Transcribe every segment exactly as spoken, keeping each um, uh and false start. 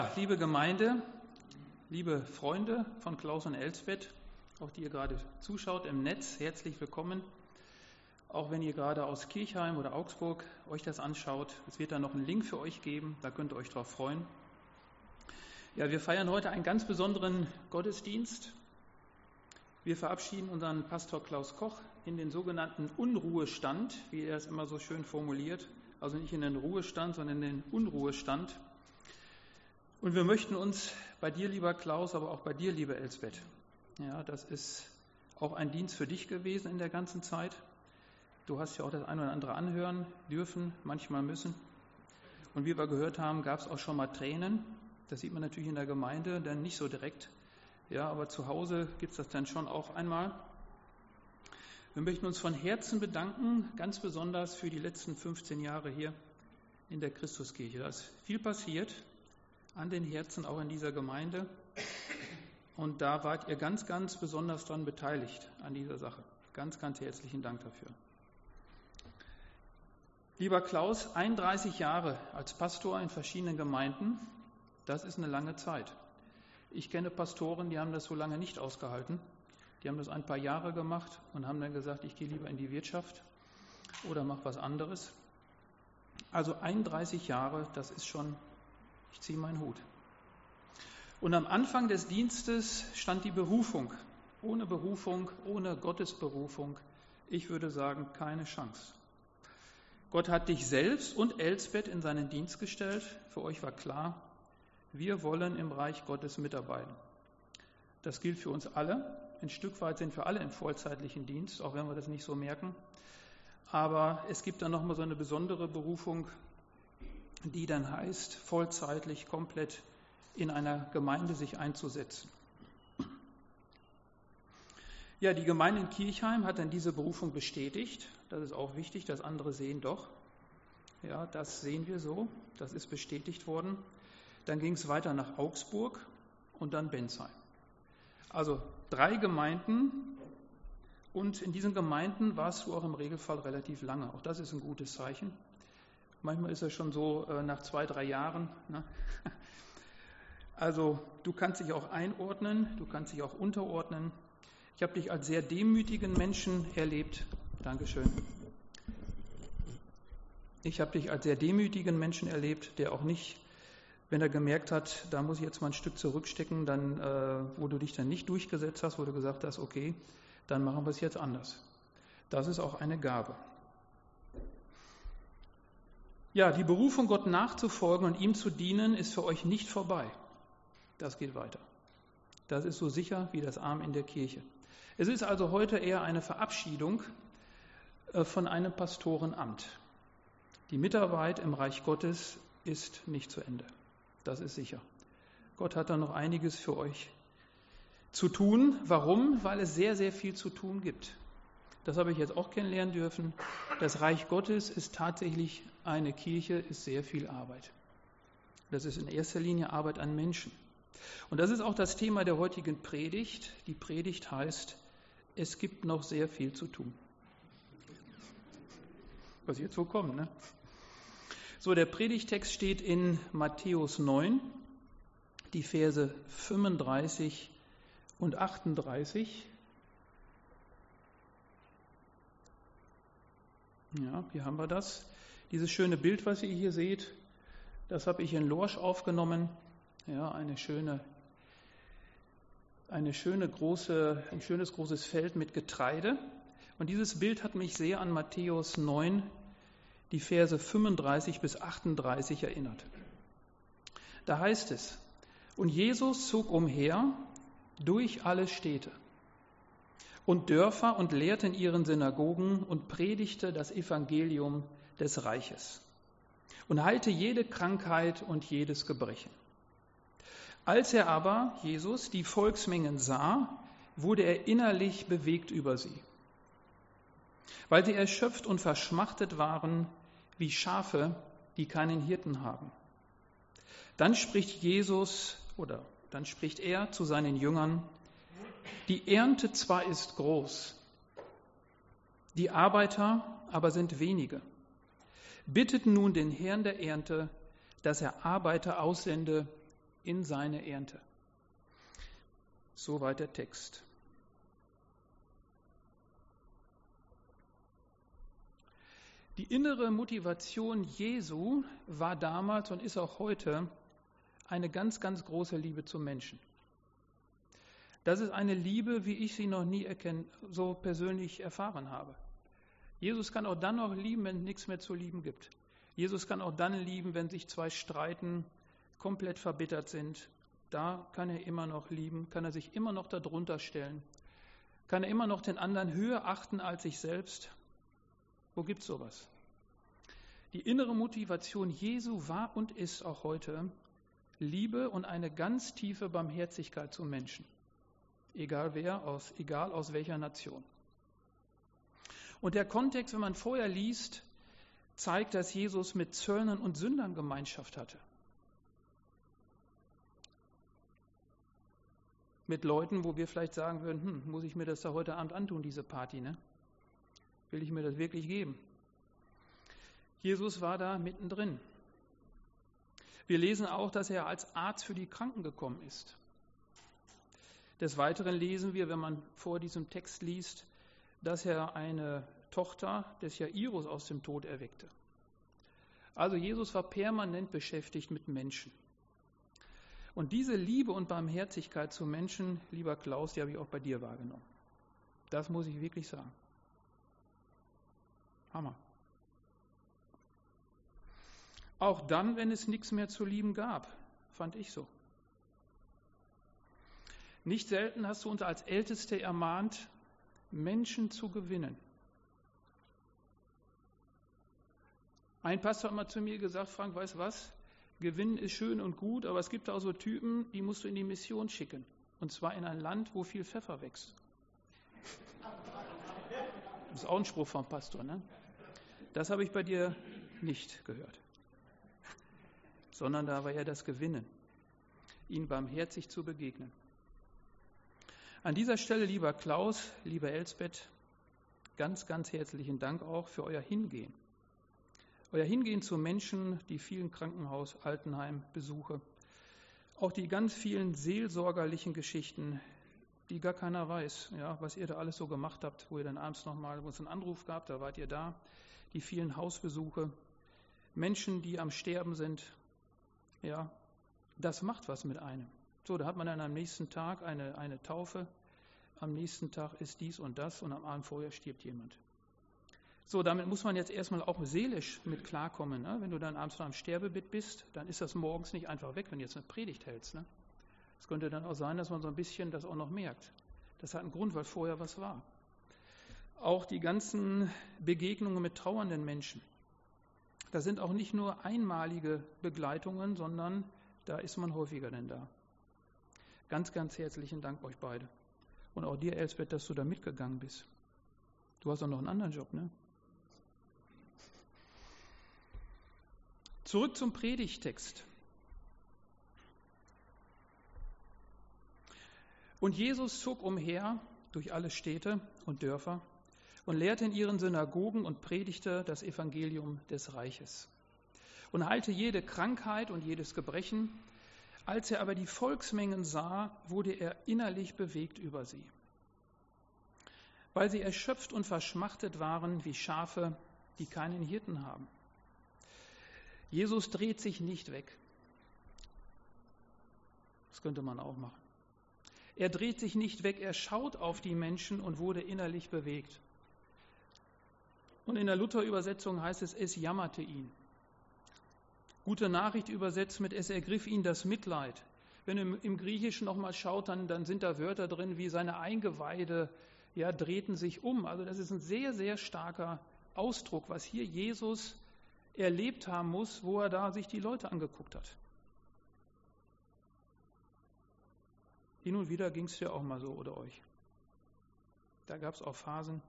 Liebe Gemeinde, liebe Freunde von Klaus und Elsbeth, auch die ihr gerade zuschaut im Netz, herzlich willkommen. Auch wenn ihr gerade aus Kirchheim oder Augsburg euch das anschaut, es wird da noch einen Link für euch geben, da könnt ihr euch drauf freuen. Ja, wir feiern heute einen ganz besonderen Gottesdienst. Wir verabschieden unseren Pastor Klaus Koch in den sogenannten Unruhestand, wie er es immer so schön formuliert, also nicht in den Ruhestand, sondern in den Unruhestand. Und wir möchten uns bei dir, lieber Klaus, aber auch bei dir, liebe Elsbeth, ja, das ist auch ein Dienst für dich gewesen in der ganzen Zeit. Du hast ja auch das eine oder andere anhören dürfen, manchmal müssen. Und wie wir gehört haben, gab es auch schon mal Tränen. Das sieht man natürlich in der Gemeinde, dann nicht so direkt. Ja, aber zu Hause gibt es das dann schon auch einmal. Wir möchten uns von Herzen bedanken, ganz besonders für die letzten fünfzehn Jahre hier in der Christuskirche. Da ist viel passiert an den Herzen, auch in dieser Gemeinde. Und da wart ihr ganz, ganz besonders daran beteiligt, an dieser Sache. Ganz, ganz herzlichen Dank dafür. Lieber Klaus, einunddreißig Jahre als Pastor in verschiedenen Gemeinden, das ist eine lange Zeit. Ich kenne Pastoren, die haben das so lange nicht ausgehalten. Die haben das ein paar Jahre gemacht und haben dann gesagt, ich gehe lieber in die Wirtschaft oder mache was anderes. Also einunddreißig Jahre, das ist schon... Ich ziehe meinen Hut. Und am Anfang des Dienstes stand die Berufung. Ohne Berufung, ohne Gottes Berufung, ich würde sagen, keine Chance. Gott hat dich selbst und Elsbeth in seinen Dienst gestellt. Für euch war klar, wir wollen im Reich Gottes mitarbeiten. Das gilt für uns alle. Ein Stück weit sind wir alle im vollzeitlichen Dienst, auch wenn wir das nicht so merken. Aber es gibt dann nochmal so eine besondere Berufung, die dann heißt, vollzeitlich, komplett in einer Gemeinde sich einzusetzen. Ja, die Gemeinde in Kirchheim hat dann diese Berufung bestätigt. Das ist auch wichtig, dass andere sehen doch. Ja, das sehen wir so, das ist bestätigt worden. Dann ging es weiter nach Augsburg und dann Bensheim. Also drei Gemeinden und in diesen Gemeinden warst du auch im Regelfall relativ lange. Auch das ist ein gutes Zeichen. Manchmal ist es schon so äh, nach zwei, drei Jahren. Ne? Also du kannst dich auch einordnen, du kannst dich auch unterordnen. Ich habe dich als sehr demütigen Menschen erlebt. Dankeschön. Ich habe dich als sehr demütigen Menschen erlebt, der auch nicht, wenn er gemerkt hat, da muss ich jetzt mal ein Stück zurückstecken, dann, äh, wo du dich dann nicht durchgesetzt hast, wo du gesagt hast, okay, dann machen wir es jetzt anders. Das ist auch eine Gabe. Ja, die Berufung, Gott nachzufolgen und ihm zu dienen, ist für euch nicht vorbei. Das geht weiter. Das ist so sicher wie das Amen in der Kirche. Es ist also heute eher eine Verabschiedung von einem Pastorenamt. Die Mitarbeit im Reich Gottes ist nicht zu Ende. Das ist sicher. Gott hat da noch einiges für euch zu tun. Warum? Weil es sehr, sehr viel zu tun gibt. Das habe ich jetzt auch kennenlernen dürfen. Das Reich Gottes ist tatsächlich eine Kirche, ist sehr viel Arbeit. Das ist in erster Linie Arbeit an Menschen. Und das ist auch das Thema der heutigen Predigt. Die Predigt heißt, es gibt noch sehr viel zu tun. Was jetzt so kommt, ne? So, der Predigtext steht in Matthäus neun, die Verse fünfunddreißig und achtunddreißig. Ja, hier haben wir das. Dieses schöne Bild, was ihr hier seht, das habe ich in Lorsch aufgenommen. Ja, eine schöne, eine schöne große, ein schönes großes Feld mit Getreide. Und dieses Bild hat mich sehr an Matthäus neun, die Verse fünfunddreißig bis achtunddreißig erinnert. Da heißt es, und Jesus zog umher durch alle Städte und Dörfer und lehrte in ihren Synagogen und predigte das Evangelium des Reiches und heilte jede Krankheit und jedes Gebrechen. Als er aber, Jesus, die Volksmengen sah, wurde er innerlich bewegt über sie, weil sie erschöpft und verschmachtet waren wie Schafe, die keinen Hirten haben. Dann spricht Jesus oder dann spricht er zu seinen Jüngern, die Ernte zwar ist groß, die Arbeiter aber sind wenige. Bittet nun den Herrn der Ernte, dass er Arbeiter aussende in seine Ernte. Soweit der Text. Die innere Motivation Jesu war damals und ist auch heute eine ganz, ganz große Liebe zum Menschen. Das ist eine Liebe, wie ich sie noch nie erkenn, so persönlich erfahren habe. Jesus kann auch dann noch lieben, wenn es nichts mehr zu lieben gibt. Jesus kann auch dann lieben, wenn sich zwei streiten, komplett verbittert sind. Da kann er immer noch lieben, kann er sich immer noch darunter stellen, kann er immer noch den anderen höher achten als sich selbst. Wo gibt es sowas? Die innere Motivation Jesu war und ist auch heute Liebe und eine ganz tiefe Barmherzigkeit zum Menschen. Egal wer, aus, egal aus welcher Nation. Und der Kontext, wenn man vorher liest, zeigt, dass Jesus mit Zöllnern und Sündern Gemeinschaft hatte. Mit Leuten, wo wir vielleicht sagen würden, hm, muss ich mir das da heute Abend antun, diese Party, ne? Will ich mir das wirklich geben? Jesus war da mittendrin. Wir lesen auch, dass er als Arzt für die Kranken gekommen ist. Des Weiteren lesen wir, wenn man vor diesem Text liest, dass er eine Tochter des Jairus aus dem Tod erweckte. Also Jesus war permanent beschäftigt mit Menschen. Und diese Liebe und Barmherzigkeit zu Menschen, lieber Klaus, die habe ich auch bei dir wahrgenommen. Das muss ich wirklich sagen. Hammer. Auch dann, wenn es nichts mehr zu lieben gab, fand ich so. Nicht selten hast du uns als Älteste ermahnt, Menschen zu gewinnen. Ein Pastor hat mal zu mir gesagt, Frank, weißt du was? Gewinnen ist schön und gut, aber es gibt auch so Typen, die musst du in die Mission schicken. Und zwar in ein Land, wo viel Pfeffer wächst. Das ist auch ein Spruch vom Pastor, ne? Das habe ich bei dir nicht gehört. Sondern da war ja das Gewinnen, ihnen barmherzig zu begegnen. An dieser Stelle, lieber Klaus, liebe Elsbeth, ganz, ganz herzlichen Dank auch für euer Hingehen. Euer Hingehen zu Menschen, die vielen Krankenhaus-, Altenheim-Besuche, auch die ganz vielen seelsorgerlichen Geschichten, die gar keiner weiß, ja, was ihr da alles so gemacht habt, wo ihr dann abends nochmal, wo es einen Anruf gab, da wart ihr da, die vielen Hausbesuche, Menschen, die am Sterben sind, ja, das macht was mit einem. So, da hat man dann am nächsten Tag eine, eine Taufe, am nächsten Tag ist dies und das und am Abend vorher stirbt jemand. So, damit muss man jetzt erstmal auch seelisch mit klarkommen. Ne? Wenn du dann abends noch am Sterbebett bist, dann ist das morgens nicht einfach weg, wenn du jetzt eine Predigt hältst. Ne? Es könnte dann auch sein, dass man so ein bisschen das auch noch merkt. Das hat einen Grund, weil vorher was war. Auch die ganzen Begegnungen mit trauernden Menschen. Das sind auch nicht nur einmalige Begleitungen, sondern da ist man häufiger denn da. Ganz, ganz herzlichen Dank euch beide. Und auch dir, Elsbeth, dass du da mitgegangen bist. Du hast auch noch einen anderen Job, ne? Zurück zum Predigtext. Und Jesus zog umher durch alle Städte und Dörfer und lehrte in ihren Synagogen und predigte das Evangelium des Reiches und heilte jede Krankheit und jedes Gebrechen. Als er aber die Volksmengen sah, wurde er innerlich bewegt über sie, weil sie erschöpft und verschmachtet waren wie Schafe, die keinen Hirten haben. Jesus dreht sich nicht weg. Das könnte man auch machen. Er dreht sich nicht weg, er schaut auf die Menschen und wurde innerlich bewegt. Und in der Luther-Übersetzung heißt es, es jammerte ihn. Gute Nachricht übersetzt mit, es ergriff ihn das Mitleid. Wenn ihr im Griechischen nochmal schaut, dann, dann sind da Wörter drin, wie seine Eingeweide ja, drehten sich um. Also das ist ein sehr, sehr starker Ausdruck, was hier Jesus erlebt haben muss, wo er da sich die Leute angeguckt hat. Hin und wieder ging es ja auch mal so oder euch. Da gab es auch Phasen,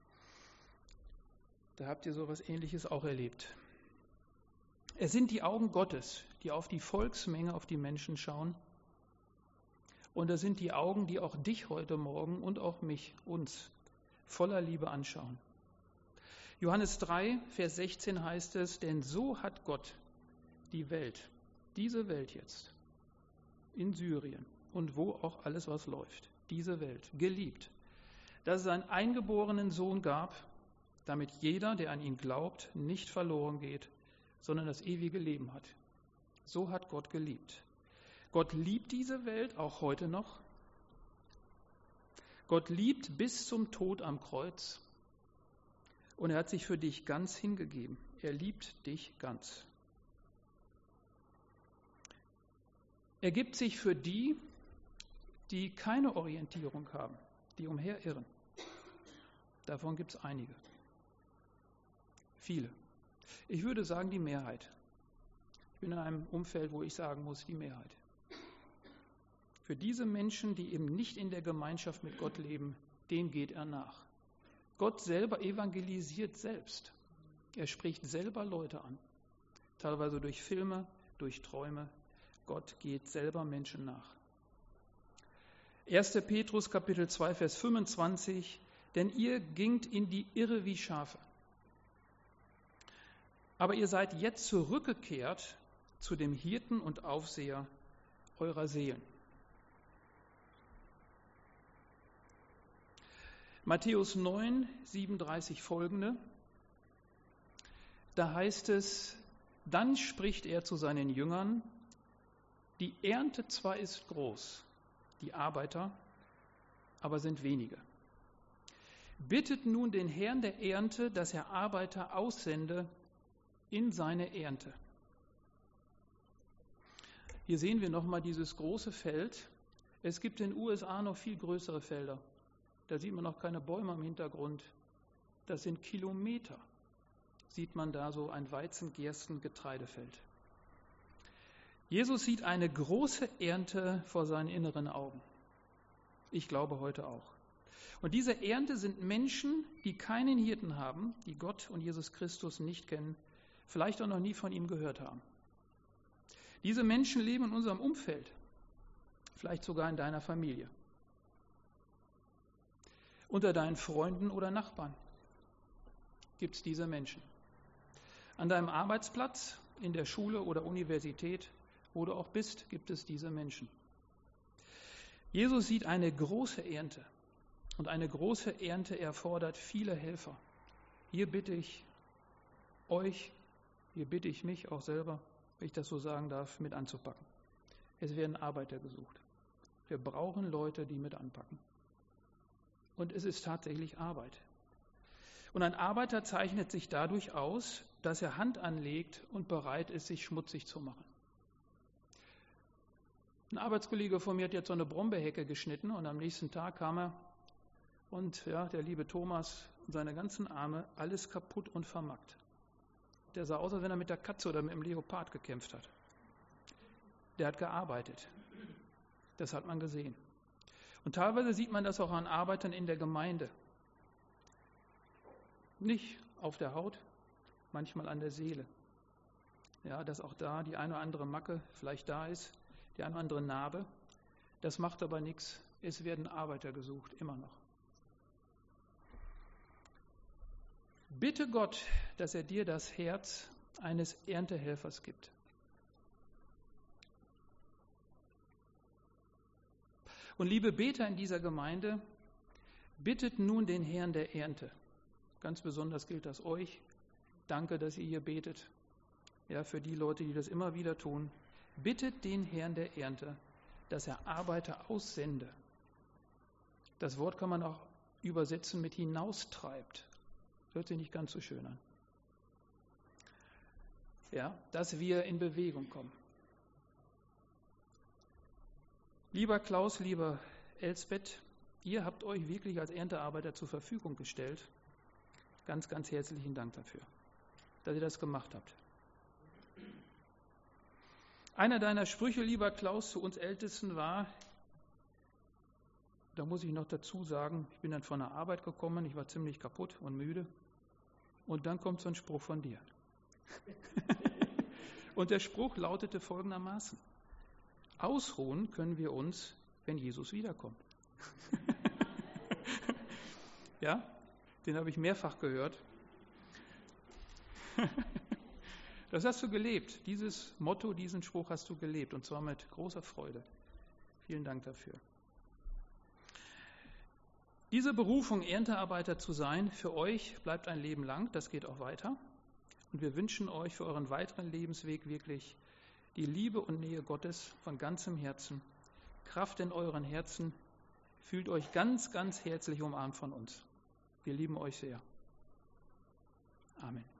da habt ihr sowas Ähnliches auch erlebt. Es sind die Augen Gottes, die auf die Volksmenge, auf die Menschen schauen. Und es sind die Augen, die auch dich heute Morgen und auch mich, uns, voller Liebe anschauen. Johannes drei, Vers sechzehn heißt es, denn so hat Gott die Welt, diese Welt jetzt, in Syrien und wo auch alles, was läuft, diese Welt, geliebt, dass es einen eingeborenen Sohn gab, damit jeder, der an ihn glaubt, nicht verloren geht, sondern das ewige Leben hat. So hat Gott geliebt. Gott liebt diese Welt auch heute noch. Gott liebt bis zum Tod am Kreuz und er hat sich für dich ganz hingegeben. Er liebt dich ganz. Er gibt sich für die, die keine Orientierung haben, die umherirren. Davon gibt es einige. Viele. Ich würde sagen, die Mehrheit. Ich bin in einem Umfeld, wo ich sagen muss, die Mehrheit. Für diese Menschen, die eben nicht in der Gemeinschaft mit Gott leben, dem geht er nach. Gott selber evangelisiert selbst. Er spricht selber Leute an. Teilweise durch Filme, durch Träume. Gott geht selber Menschen nach. erster Petrus Kapitel zwei, Vers fünfundzwanzig. Denn ihr gingt in die Irre wie Schafe. Aber ihr seid jetzt zurückgekehrt zu dem Hirten und Aufseher eurer Seelen. Matthäus neun, siebenunddreißig folgende. Da heißt es, dann spricht er zu seinen Jüngern, die Ernte zwar ist groß, die Arbeiter aber sind wenige. Bittet nun den Herrn der Ernte, dass er Arbeiter aussende in seine Ernte. Hier sehen wir nochmal dieses große Feld. Es gibt in den U S A noch viel größere Felder. Da sieht man noch keine Bäume im Hintergrund. Das sind Kilometer. Sieht man da so ein Weizen-, Gersten-, Getreidefeld. Jesus sieht eine große Ernte vor seinen inneren Augen. Ich glaube heute auch. Und diese Ernte sind Menschen, die keinen Hirten haben, die Gott und Jesus Christus nicht kennen, vielleicht auch noch nie von ihm gehört haben. Diese Menschen leben in unserem Umfeld, vielleicht sogar in deiner Familie, unter deinen Freunden oder Nachbarn gibt es diese Menschen. An deinem Arbeitsplatz, in der Schule oder Universität, wo du auch bist, gibt es diese Menschen. Jesus sieht eine große Ernte und eine große Ernte erfordert viele Helfer. Hier bitte ich euch, hier bitte ich mich auch selber, wenn ich das so sagen darf, mit anzupacken. Es werden Arbeiter gesucht. Wir brauchen Leute, die mit anpacken. Und es ist tatsächlich Arbeit. Und ein Arbeiter zeichnet sich dadurch aus, dass er Hand anlegt und bereit ist, sich schmutzig zu machen. Ein Arbeitskollege von mir hat jetzt so eine Brombeerhecke geschnitten und am nächsten Tag kam er und ja, der liebe Thomas und seine ganzen Arme, alles kaputt und vermackt. Der sah aus, als wenn er mit der Katze oder mit dem Leopard gekämpft hat. Der hat gearbeitet. Das hat man gesehen. Und teilweise sieht man das auch an Arbeitern in der Gemeinde. Nicht auf der Haut, manchmal an der Seele. Ja, dass auch da die eine oder andere Macke vielleicht da ist, die eine oder andere Narbe. Das macht aber nichts. Es werden Arbeiter gesucht, immer noch. Bitte Gott, dass er dir das Herz eines Erntehelfers gibt. Und liebe Beter in dieser Gemeinde, bittet nun den Herrn der Ernte. Ganz besonders gilt das euch. Danke, dass ihr hier betet. Ja, für die Leute, die das immer wieder tun. Bittet den Herrn der Ernte, dass er Arbeiter aussende. Das Wort kann man auch übersetzen mit hinaustreibt. Hört sich nicht ganz so schön an. Ja, dass wir in Bewegung kommen. Lieber Klaus, lieber Elsbeth, ihr habt euch wirklich als Erntearbeiter zur Verfügung gestellt. Ganz, ganz herzlichen Dank dafür, dass ihr das gemacht habt. Einer deiner Sprüche, lieber Klaus, zu uns Ältesten war, da muss ich noch dazu sagen, ich bin dann von der Arbeit gekommen, ich war ziemlich kaputt und müde. Und dann kommt so ein Spruch von dir. Und der Spruch lautete folgendermaßen: Ausruhen können wir uns, wenn Jesus wiederkommt. Ja, den habe ich mehrfach gehört. Das hast du gelebt. Dieses Motto, diesen Spruch hast du gelebt. Und zwar mit großer Freude. Vielen Dank dafür. Diese Berufung, Erntearbeiter zu sein, für euch bleibt ein Leben lang, das geht auch weiter. Und wir wünschen euch für euren weiteren Lebensweg wirklich die Liebe und Nähe Gottes von ganzem Herzen, Kraft in euren Herzen. Fühlt euch ganz, ganz herzlich umarmt von uns. Wir lieben euch sehr. Amen.